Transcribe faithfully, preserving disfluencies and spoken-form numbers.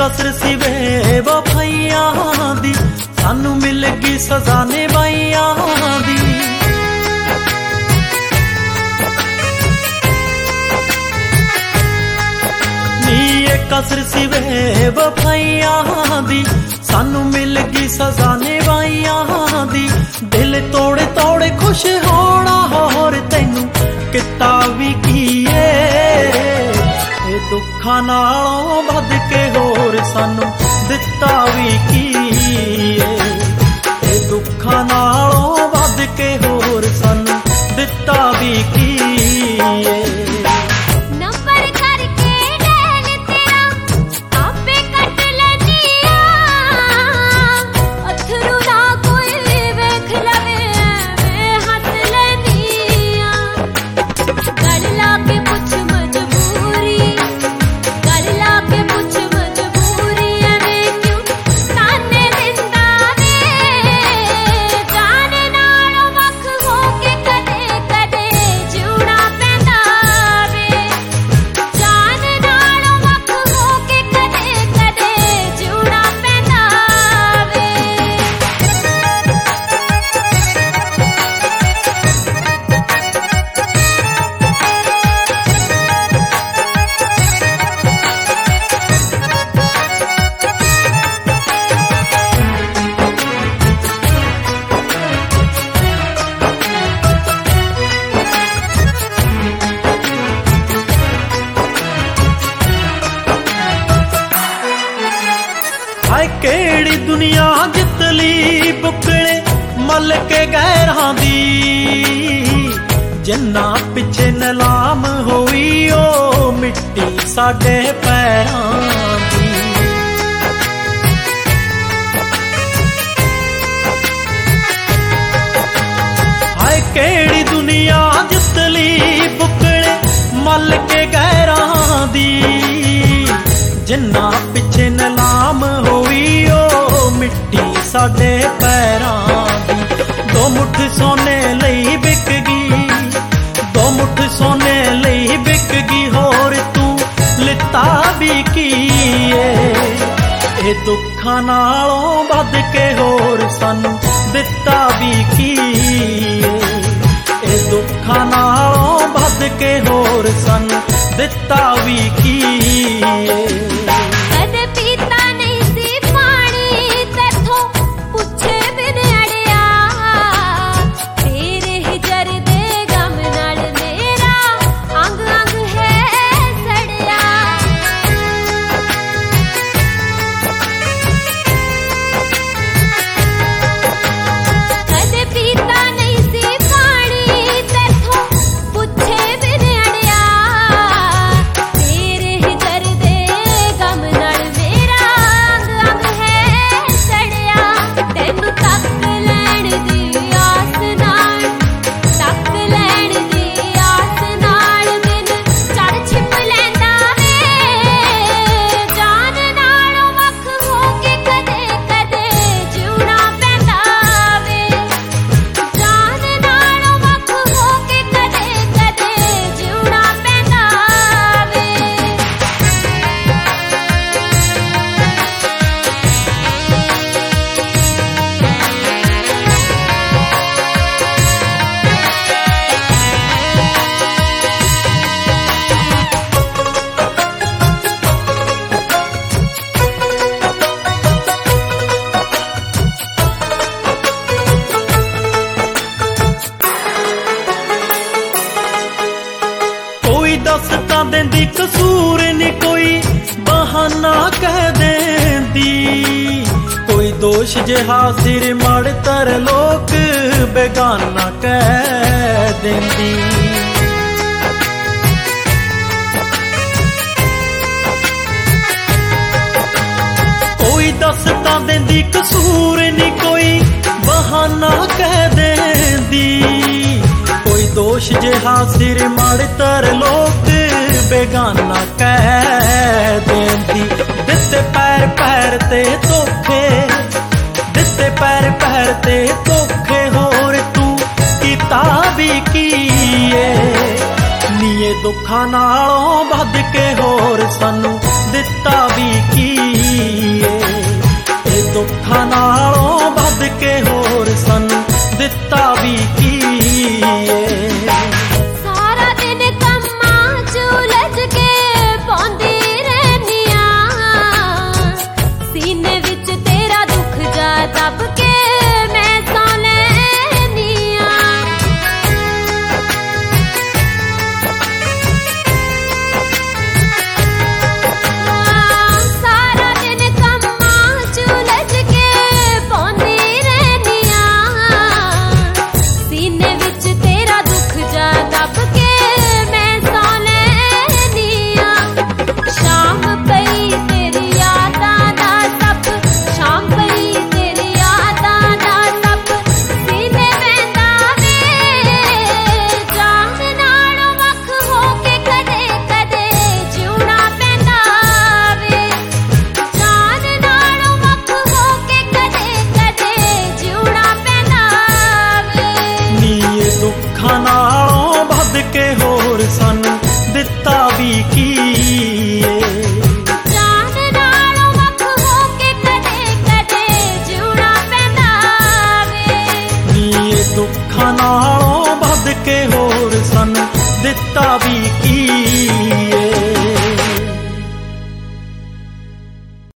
कसर सी वे वफाइयां दी, सानू मिल गई सजा निभाइयां दी। नी ये कसर सी वे वफाइयां दी, सानू मिल गई सजा निभाइयां दी। दिल तोड़े तोड़े खुश होना होर तैनू किता भी कीए, दुखा नालों वध के होर सानू दिता भी कीए, दुखा नालों वध के होर सानू दिता भी कीए। हाय केड़ी दुनिया जितली बुकले मल के गैरां दी, जिन्ना पिछे नलाम होई ओ मिट्टी साडे पैरां दी। हाय केड़ी दुनिया जितली बुकले मल के गैरां दी, जिन्ना पिछे नलाम होई ओ मिट्टी साडे पैरां दी। दो मुठ सोने लई बिक गई, दो मुठ सोने लई बिक गई, होर तू लिता भी कीए, ए दुखा नालों वध के होर सानू दिता भी कीए, ए दुखा नालों वध के होर सानू दिता भी कीए। दसता देंदी कसूर नी कोई बहाना कह देंदी, कोई दोष जिहा सिर मड़ तर लोक बेगाना कह देंदी। कोई दसता देंदी कसूर नी कोई बहाना कह देंदी, कोई दोष जिहा सिर मड़ तर लोक बेगाना कह देंदी। दिते पैर पैर ते धोखे, दिते पैर पैर ते धोखे, होर तू कीता भी कीए, नीए दुखा नालों वध के होर सानू दिता भी कीए। ए दुखां नालों वध के होर सानू दिता भी